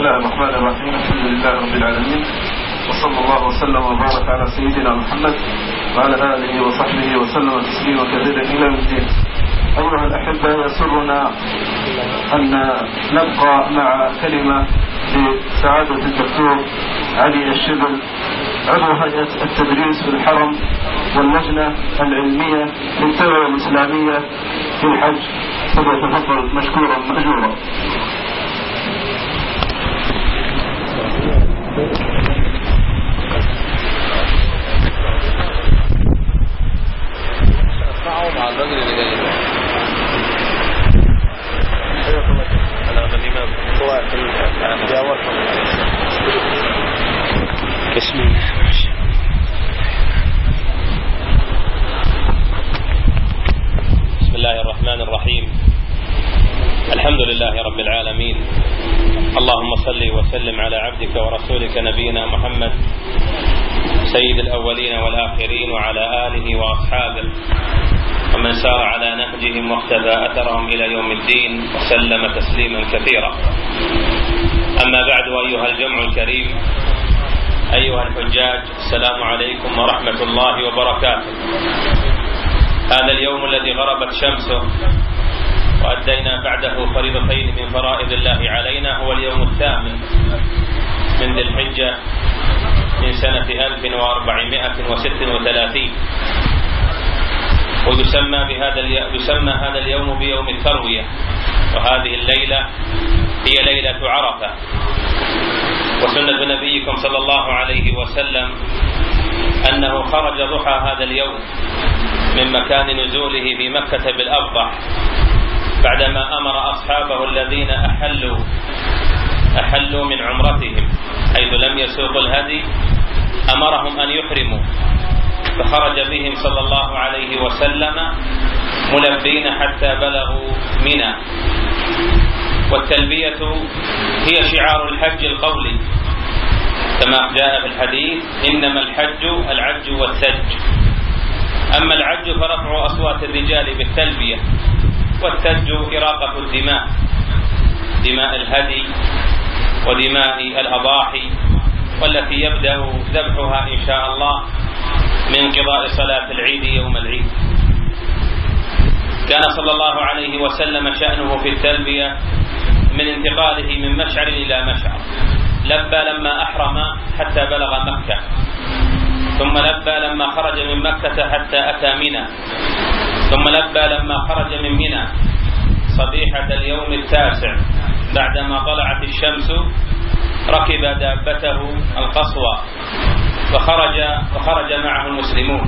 الله الرحمن الرحيم. الحمد لله رب العالمين، وصلى الله وسلم وبارك على سيدنا محمد وعلى آله وصحبه وسلم تسليما كثيرا إلى يوم الدين. أيها الأحبة، يسرنا أن نبقى مع كلمة لسعادة الدكتور علي الشبل، عضو هيئة التدريس في الحرم واللجنة العلمية للتوعية الإسلامية في الحج. فليتفضل مشكورا مأجورا. مع الرجل اللي جاي الإمام هو الجاور. بسم الله. بسم الله الرحمن الرحيم. الحمد لله رب العالمين، اللهم صل وسلم على عبدك ورسولك نبينا محمد سيد الأولين والآخرين وعلى آله وأصحابه ومن سار على نهجهم واقتفى أثرهم إلى يوم الدين وسلم تسليما كثيرا. أما بعد، أيها الجمع الكريم، أيها الحجاج، السلام عليكم ورحمة الله وبركاته. هذا اليوم الذي غربت شمسه وأدينا بعده فريضتين من فرائض الله علينا هو اليوم الثامن من ذي الحجة من سنة 1436، ويسمى هذا اليوم بيوم التروية، وهذه الليلة هي ليلة عرفة. وسنة نبيكم صلى الله عليه وسلم أنه خرج ضحى هذا اليوم من مكان نزوله في مكة بالأبطح، بعدما أمر أصحابه الذين أحلوا من عمرتهم حيث لم يسوقوا الهدي، أمرهم أن يحرموا، فخرج بهم صلى الله عليه وسلم ملبين حتى بلغوا منى. والتلبية هي شعار الحج القولي كما جاء في الحديث: إنما الحج العج والثج. أما العج فرفع أصوات الرجال بالتلبية، والثج إراقة الدماء، دماء الهدي ودماء الأضاحي، والتي يبدأ ذبحها إن شاء الله من قضاء صلاة العيد يوم العيد. كان صلى الله عليه وسلم شأنه في التلبية من انتقاله من مشعر إلى مشعر. لبى لما أحرم حتى بلغ مكة، ثم لبى لما خرج من مكة حتى أتى منى، ثم لبى لما خرج من منى صبيحة اليوم التاسع بعدما طلعت الشمس، ركب دابته القصوى وخرج معه المسلمون.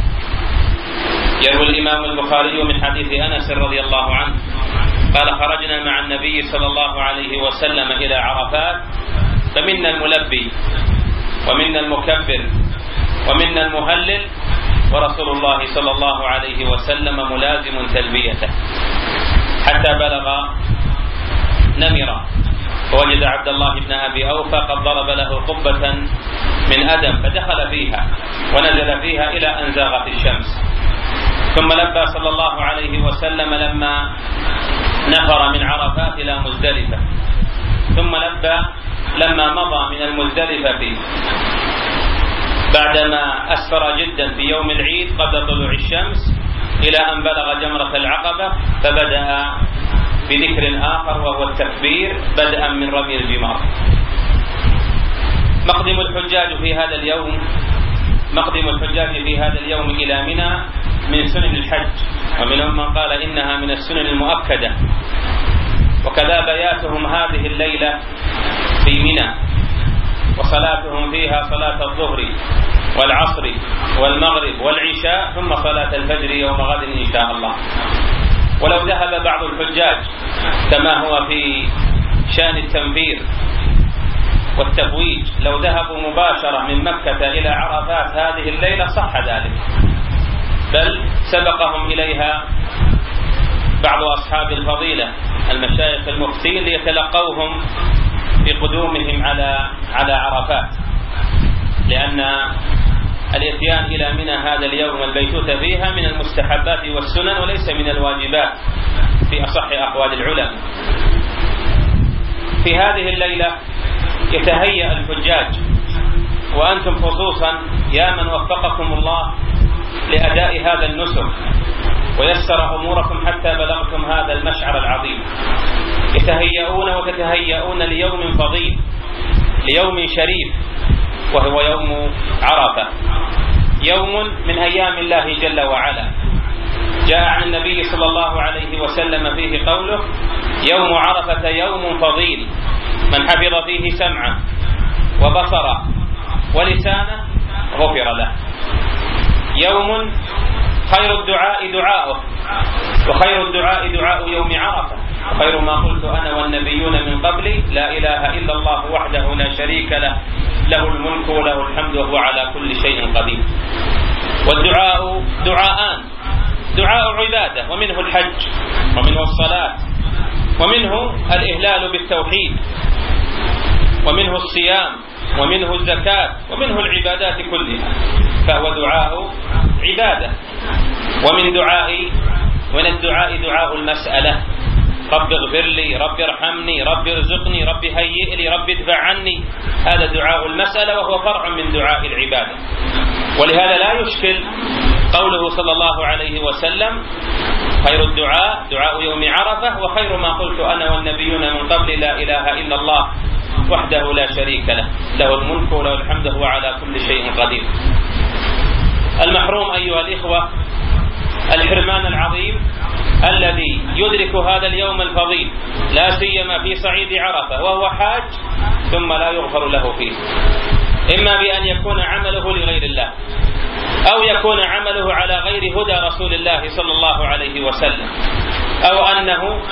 يروي الإمام البخاري من حديث أنس رضي الله عنه قال: خرجنا مع النبي صلى الله عليه وسلم إلى عرفات، فمنا الملبي ومنا المكبر ومنا المهلل، ورسول الله صلى الله عليه وسلم ملازم تلبيته، حتى بلغ نمرة، فوجد عبد الله بن أبي أوفى قد ضرب له قبة من أدم فدخل فيها ونزل فيها إلى أن زاغت الشمس. ثم لبى صلى الله عليه وسلم لما نفر من عرفات إلى مزدلفة، ثم لبى لما مضى من المزدلفة بعدما أسفر جدا في يوم العيد قبل طلوع الشمس إلى أن بلغ جمرة العقبة، فبدأ بذكر آخر وهو التكبير بدءا من رمي الجمار. مقدم الحجاج في هذا اليوم إلى منى من سنن الحج، ومنهم من قال إنها من السنن المؤكدة، وكذا بياتهم هذه الليلة في منى، وصلاتهم فيها صلاة الظهر والعصر والمغرب والعشاء، ثم صلاة الفجر يوم غد إن شاء الله. ولو ذهب بعض الحجاج كما هو في شأن التنفير والتفويج، لو ذهبوا مباشرة من مكة إلى عرفات هذه الليلة صح ذلك، بل سبقهم إليها بعض أصحاب الفضيلة المشايخ المفتين ليتلقوهم بقدومهم على عرفات، لأن الاتيان إلى منى هذا اليوم البيتوت فيها من المستحبات والسنن وليس من الواجبات في أصح أقوال العلماء. في هذه الليلة يتهيأ الحجاج وأنتم خصوصا يا من وفقكم الله لأداء هذا النسك ويسر أموركم حتى بلغتم هذا المشعر العظيم، يتهيئون وتتهيئون ليوم فضيل، ليوم شريف، وهو يوم عرفة، يوم من أيام الله جل وعلا. جاء عن النبي صلى الله عليه وسلم فيه قوله: يوم عرفة يوم فضيل، من حفظ فيه سمعه وبصره ولسانه غفر له. يوم خير الدعاء دعاؤه، وخير الدعاء دعاء يوم عرفة، وخير ما قلت أنا والنبيون من قبلي لا إله إلا الله وحده لا شريك له، له الملك وله الحمد وهو على كل شيء قدير. والدعاء دعاءان: دعاء عبادة ومنه الحج ومنه الصلاة ومنه الإهلال بالتوحيد ومنه الصيام ومنه الزكاة ومنه العبادات كلها، فهو دعاء عبادة. ومن الدعاء دعاء المسألة: رب اغفر لي، رب ارحمني، رب ارزقني، رب هيئ لي، رب ادفع عني. هذا دعاء المسألة وهو فرع من دعاء العبادة. ولهذا لا يشكل قوله صلى الله عليه وسلم: خير الدعاء دعاء يوم عرفة، وخير ما قلت أنا والنبيون من قبل لا إله إلا الله وحده لا شريك له، له الملك وله الحمد وهو على كل شيء قدير. المحروم أيها الإخوة الحرمان العظيم الذي يدرك هذا اليوم الفضيل، لا سيما في صعيد عرفة وهو حاج، ثم لا يغفر له فيه، إما بأن يكون عمله لغير الله، أو يكون عمله على غير هدى رسول الله صلى الله عليه وسلم، أو أنه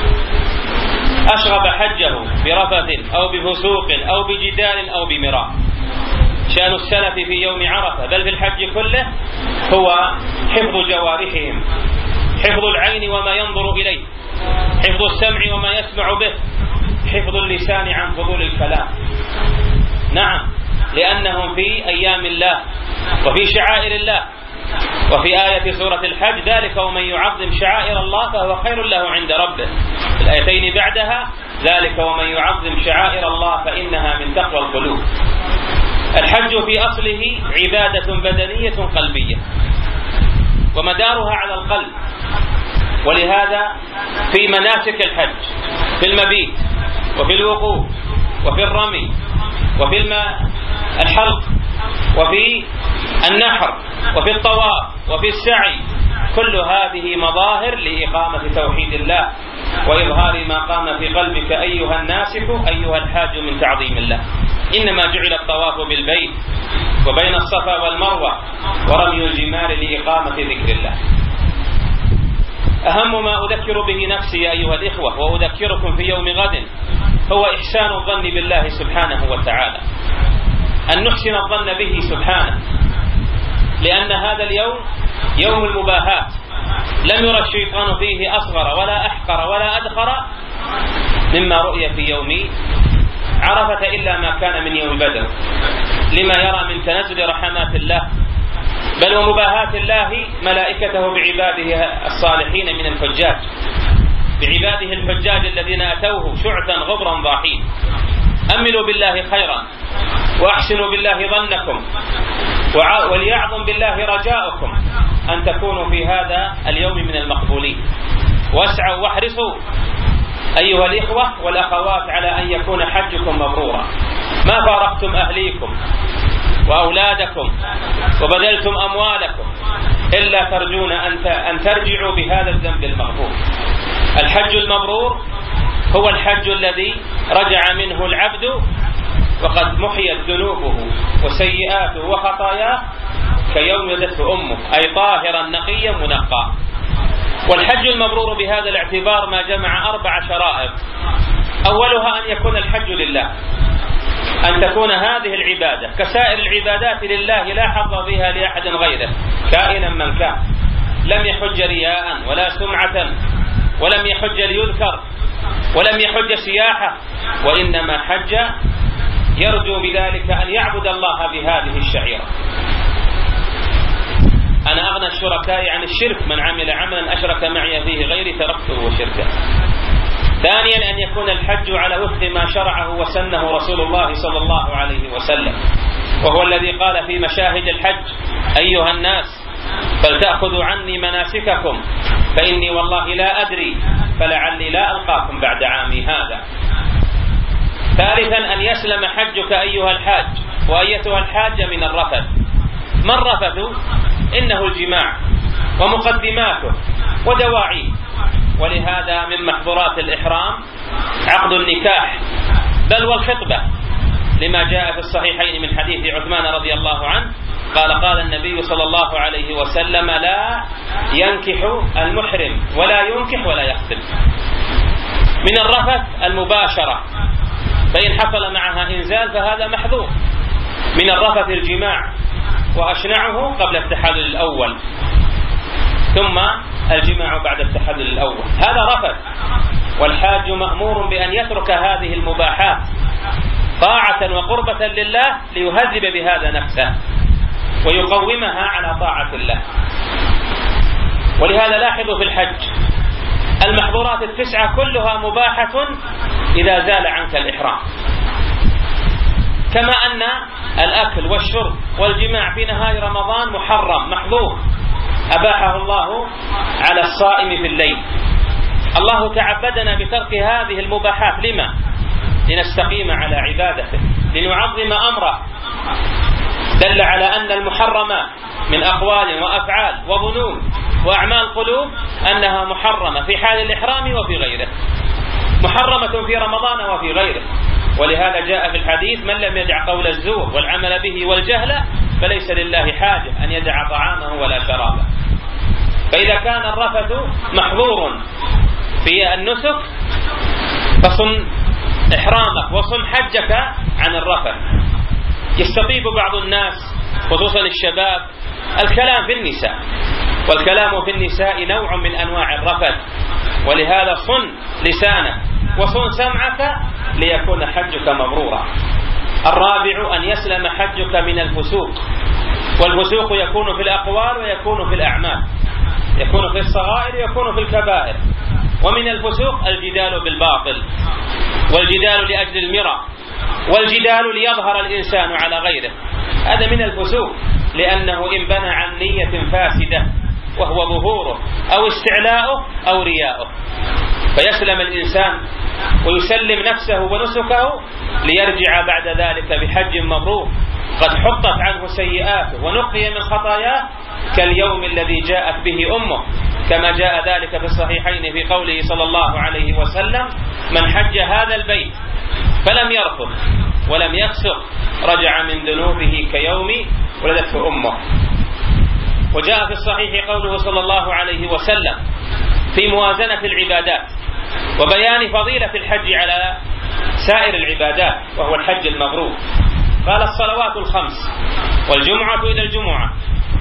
أشغب حجه برفث أو بفسوق أو بجدال أو بمراء. شأن السلف في يوم عرفة بل في الحج كله هو حفظ جوارحهم، حفظ العين وما ينظر إليه، حفظ السمع وما يسمع به، حفظ اللسان عن فضول الكلام. نعم، لأنهم في أيام الله وفي شعائر الله. وفي آية سورة الحج: ذلك ومن يعظم شعائر الله فهو خير له عند ربه. في الآيتين بعدها: ذلك ومن يعظم شعائر الله فإنها من تقوى القلوب. الحج في أصله عبادة بدنية قلبية ومدارها على القلب، ولهذا في مناسك الحج في المبيت وفي الوقوف وفي الرمي وفي الحلق وفي النحر وفي الطواف وفي السعي، كل هذه مظاهر لإقامة توحيد الله وإظهار ما قام في قلبك أيها الناسك أيها الحاج من تعظيم الله. إنما جعل الطواف بالبيت وبين الصفا والمروة ورمي الجمار لإقامة ذكر الله. أهم ما أذكر به نفسي أيها الإخوة وأذكركم في يوم غد هو إحسان الظن بالله سبحانه وتعالى، أن نحسن الظن به سبحانه، لأن هذا اليوم يوم المباهاة، لم يرى الشيطان فيه أصغر ولا أحقر ولا أدخر مما رؤي في يوم عرفة إلا ما كان من يوم بدر، لما يرى من تنزل رحمات الله بل ومباهاة الله ملائكته بعباده الصالحين من الحجاج، بعباده الحجاج الذين أتوه شعثا غبرا ضاحين. أملوا بالله خيرا وأحسنوا بالله ظنكم وليعظم بالله رجاؤكم أن تكونوا في هذا اليوم من المقبولين. واسعوا واحرصوا أيها الإخوة والأخوات على أن يكون حجكم مبرورا، ما فارقتم أهليكم وأولادكم وبذلتم أموالكم إلا ترجون أن ترجعوا بهذا الذنب المغفور. الحج المبرور هو الحج الذي رجع منه العبد وقد محيت ذنوبه وسيئاته وخطاياه كيوم ولدته أمه، أي طاهرا نقيا منقى. والحج المبرور بهذا الاعتبار ما جمع 4 شرائط: أولها أن يكون الحج لله، أن تكون هذه العبادة كسائر العبادات لله لا حظ بها لأحد غيره كائنا من كان، لم يحج رياء ولا سمعة ولم يحج ليذكر ولم يحج سياحة، وإنما حج يرجو بذلك أن يعبد الله بهذه الشعيرة. أنا أغنى الشركاء عن الشرك، من عمل عملا أشرك معي فيه غيري تركته وشركه. ثانيا أن يكون الحج على وفق ما شرعه وسنه رسول الله صلى الله عليه وسلم، وهو الذي قال في مشاهد الحج: أيها الناس فلتأخذوا عني مناسككم فإني والله لا أدري فلعلي لا ألقاكم بعد عامي هذا. ثالثا أن يسلم حجك أيها الحاج وأيتها الحاجة من الرفث. ما الرفث؟ إنه الجماع ومقدماته ودواعيه، ولهذا من محظورات الإحرام عقد النكاح بل والخطبة، لما جاء في الصحيحين من حديث عثمان رضي الله عنه قال النبي صلى الله عليه وسلم: لا ينكح المحرم ولا ينكح ولا يخطب. من الرفث المباشرة، فإن حصل معها إنزال فهذا محظور. من الرفث الجماع، وأشنعه قبل التحلل الأول، ثم الجماع بعد التحلل الأول، هذا رفث. والحاج مأمور بأن يترك هذه المباحات طاعة وقربة لله ليهذب بهذا نفسه ويقومها على طاعة الله. ولهذا لاحظوا في الحج المحظورات 9 كلها مباحة إذا زال عنك الإحرام، كما أن الأكل والشرب والجماع في نهار رمضان محرم محظور أباحه الله على الصائم في الليل. الله تعبدنا بترك هذه المباحات، لما؟ لنستقيم على عبادته، لنعظم أمره. دل على أن المحرمات من أقوال وأفعال وظنون وأعمال قلوب أنها محرمة في حال الإحرام وفي غيره، محرمة في رمضان وفي غيره. ولهذا جاء في الحديث: من لم يدع قول الزور والعمل به والجهل فليس لله حاجة أن يدع طعامه ولا شرابه. فإذا كان الرفث محظور في النسك فصن إحرامك وصن حجك عن الرفث. يستطيب بعض الناس خصوصا الشباب الكلام في النساء، والكلام في النساء نوع من أنواع الرفث، ولهذا صن لسانك وصن سمعك ليكون حجك مبرورا. الرابع أن يسلم حجك من الفسوق، والفسوق يكون في الأقوال ويكون في الأعمال، يكون في الصغائر ويكون في الكبائر. ومن الفسوق الجدال بالباطل، والجدال لأجل المرى، والجدال ليظهر الإنسان على غيره، هذا من الفسوق، لأنه إن بنى عن نية فاسدة وهو ظهوره أو استعلاؤه أو رياؤه، فيسلم الإنسان ويسلم نفسه ونسكه ليرجع بعد ذلك بحج مبرور قد حطت عنه سيئاته ونقي من خطاياه كاليوم الذي جاءت به أمه، كما جاء ذلك في الصحيحين في قوله صلى الله عليه وسلم: من حج هذا البيت فلم يرفث ولم يفسق رجع من ذنوبه كيوم ولدته أمه. وجاء في الصحيح قوله صلى الله عليه وسلم في موازنة العبادات وبيان فضيلة الحج على سائر العبادات، وهو الحج المبرور. قال: الصلوات الخمس والجمعة إلى الجمعة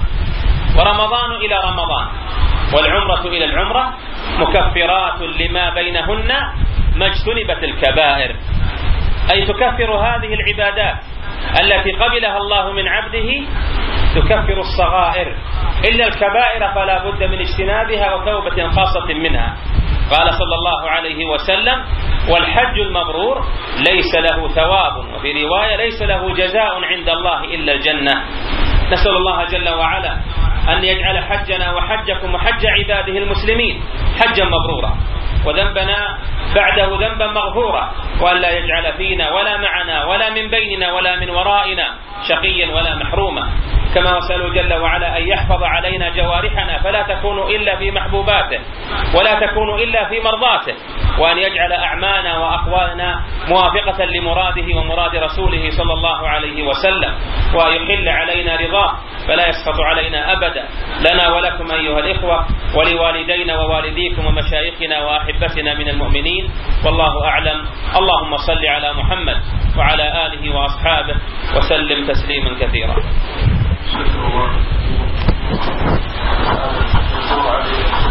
ورمضان إلى رمضان والعمرة إلى العمرة مكفرات لما بينهن ما اجتنبت الكبائر، أي تكفر هذه العبادات التي قبلها الله من عبده، تكفر الصغائر، إلا الكبائر فلا بد من اجتنابها وتوبة خاصة منها. قال صلى الله عليه وسلم: والحج المبرور ليس له ثواب، وفي رواية ليس له جزاء عند الله إلا الجنة. نسأل الله جل وعلا أن يجعل حجنا وحجكم وحج عباده المسلمين حجا مبرورا، وذنبنا بعده ذنبا مغفورا، وأن لا يجعل فينا ولا معنا ولا من بيننا ولا من ورائنا شقيا ولا محروما. كما وسأله جل وعلا أن يحفظ علينا جوارحنا فلا تكون إلا في محبوباته ولا تكون إلا في مرضاته، وأن يجعل أعمالنا وأقوالنا موافقة لمراده ومراد رسوله صلى الله عليه وسلم، ويحل علينا رضاه فلا يسخط علينا أبدا. لنا ولكم أيها الإخوة، ولوالدينا ووالديكم ومشايخنا وأحبتنا من المؤمنين، والله أعلم. اللهم صل على محمد وعلى آله وأصحابه وسلم تسليما كثيرا.